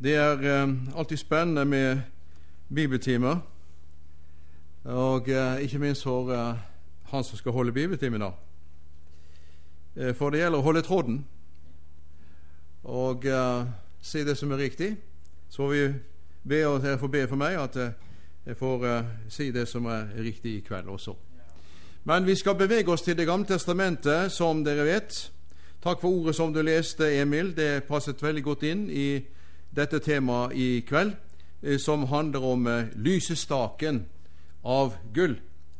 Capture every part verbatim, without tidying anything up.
Det er eh, alltid spennende med bibeltimer, og eh, ikke minst for eh, han som skal holde bibeltimen da. Eh, for det gjelder å holde tråden og eh, si det som er riktig. Så vi be, og jeg får be for meg at eh, jeg får eh, si det som er riktig i kveld også. Men vi skal bevege oss til Det gamle testamentet, som dere vet. Takk for ordet som du leste, Emil. Det passet veldig godt inn i dette temaet i kveld, eh, som handler om eh, lysestaken av gull.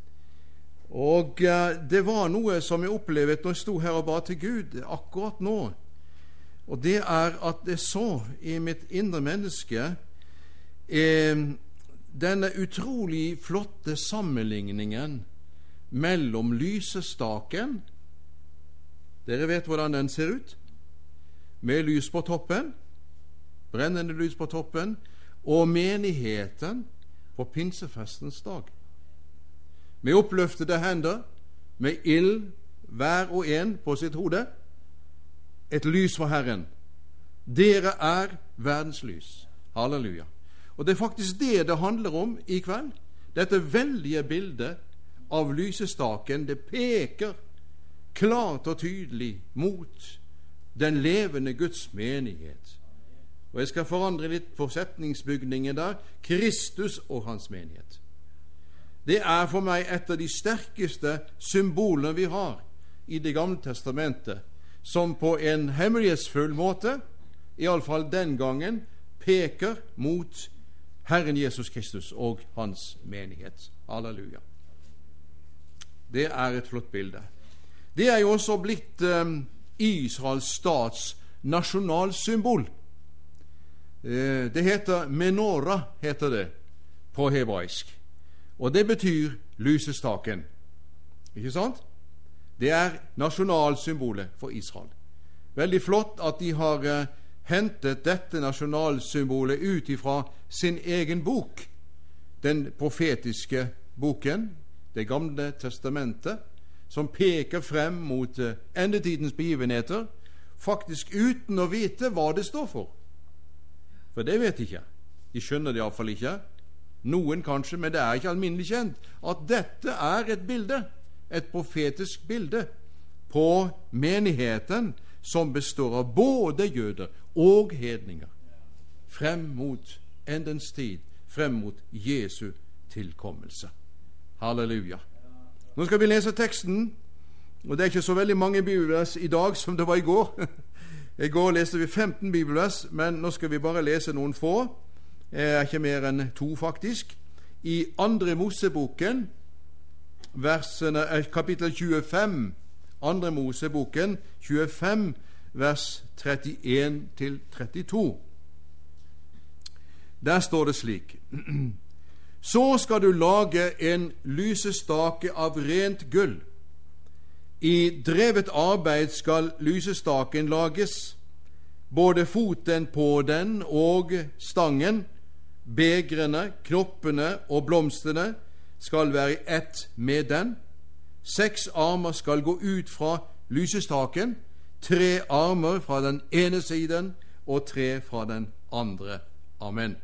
Og eh, det var noe som jeg opplevde når jeg sto her og ba til Gud akkurat nå. Og det er at jeg så i mitt indre menneske eh, denne utrolig flotte sammenligningen mellom lysestaken, dere vet hvordan den ser ut, med lys på toppen, brennende lys på toppen, og menigheten på pinsefestens dag. Med oppløftede hender, med ild hver og en på sitt hode, et lys for Herren. Dere er verdens lys. Halleluja. Og det er faktisk det det handler om i kveld. Dette veldige bildet av lysestaken, det peker klart og tydelig mot den levende Guds menighet. Og jeg skal forandre litt på setningsbygningen der. Kristus og hans menighet. Det er for meg et av de sterkeste symbolene vi har i Det gamle testamentet, som på en hemmelighetsfull måte, i alle fall den gangen, peker mot Herren Jesus Kristus og hans menighet. Halleluja. Det er et flott bilde. Det er jo også blitt eh, Israels stats nasjonalsymbol. Eh, det heter menorah, heter det på hebraisk. Og det betyr lysestaken. Ikke sant? Det er nasjonalsymbolet for Israel. Veldig flott at de har eh, hentet dette nasjonalsymbolet ut ifra sin egen bok, den profetiske boken, Det gamle testamentet, som peker frem mot uh, endetidens begivenheter, faktisk uten å vite hva det står for. For det vet de ikke. De skjønner det iallfall ikke. Noen kanskje, men det er ikke alminnelig kjent at dette er et bilde, et profetisk bilde, på menigheten som består av både jøder og hedninger, frem mot endens tid, frem mot Jesu tilkommelse. Halleluja. Nå skal vi lese teksten, og det er ikke så veldig mange bibelvers i dag som det var i går. I går leste vi femten bibelvers, men nå skal vi bare lese noen få. Det er ikke mer enn to faktisk. I andre Moseboken, versene, kapittel tjuefem, andre Moseboken, tjuefem, vers trettien til trettito. Der står det slik: Så skal du lage en lysestake av rent gull. I drevet arbeid skal lysestaken lages, både foten på den og stangen, begrene, knoppene og blomstene skal være i ett med den. Seks armer skal gå ut fra lysestaken, tre armer fra den ene siden og tre fra den andre. Amen.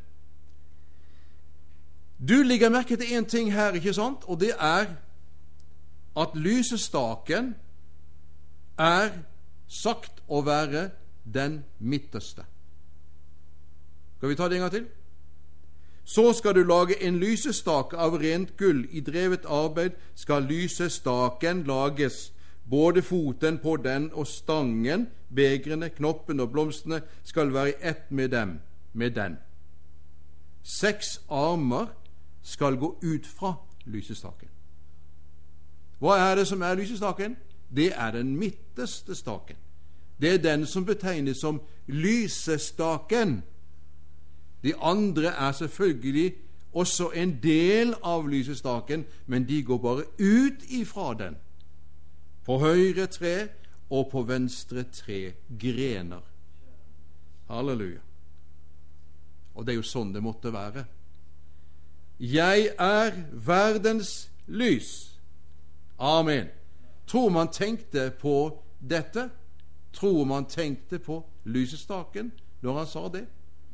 Du legger merke til en ting her, ikke sant? Og det er at lysestaken er sagt å være den midterste. Skal vi ta det en gang til? Så skal du lage en lysestake av rent gull. I drevet arbeid skal lysestaken lages. Både foten på den og stangen, begrene, knoppen og blomstene skal være i ett med dem, med den. Seks armer skal gå ut fra lysestaken. Hva er det som er lysestaken? Det er den midterste staken. Det er den som betegnes som lysestaken. De andre er selvfølgelig også en del av lysestaken, men de går bare ut ifra den. På høyre tre og på venstre tre grener. Halleluja. Og det er jo sånn det måtte være. Jeg er verdens lys. Amen. Tror man tenkte på dette? Tror man tenkte på lysestaken når han sa det?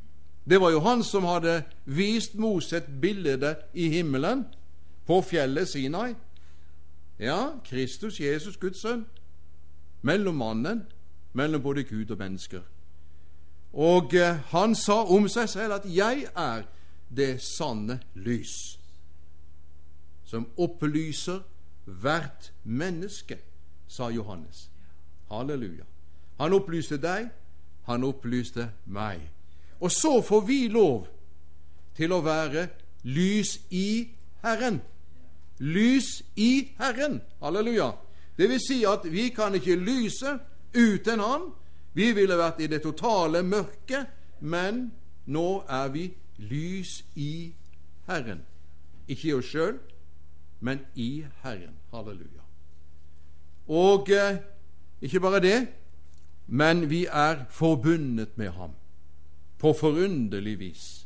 Det var jo han som hadde vist Moses et bilde i himmelen på fjellet Sinai. Ja, Kristus, Jesus, Guds sønn, mellommannen mellom både Gud og mennesker. Og eh, han sa om seg selv at jeg er det sanne lys, som opplyser hvert menneske, sa Johannes. Halleluja. Han opplyste deg, han opplyste meg. Og så får vi lov til å være lys i Herren. Lys i Herren. Halleluja. Det vil si at vi kan ikke lyse uten Han. Vi ville vært i det totale mørket, men nå er vi lys i Herren. Ikke i oss selv, men i Herren. Halleluja. Og eh, ikke bare det, men vi er forbundet med Ham på forunderlig vis.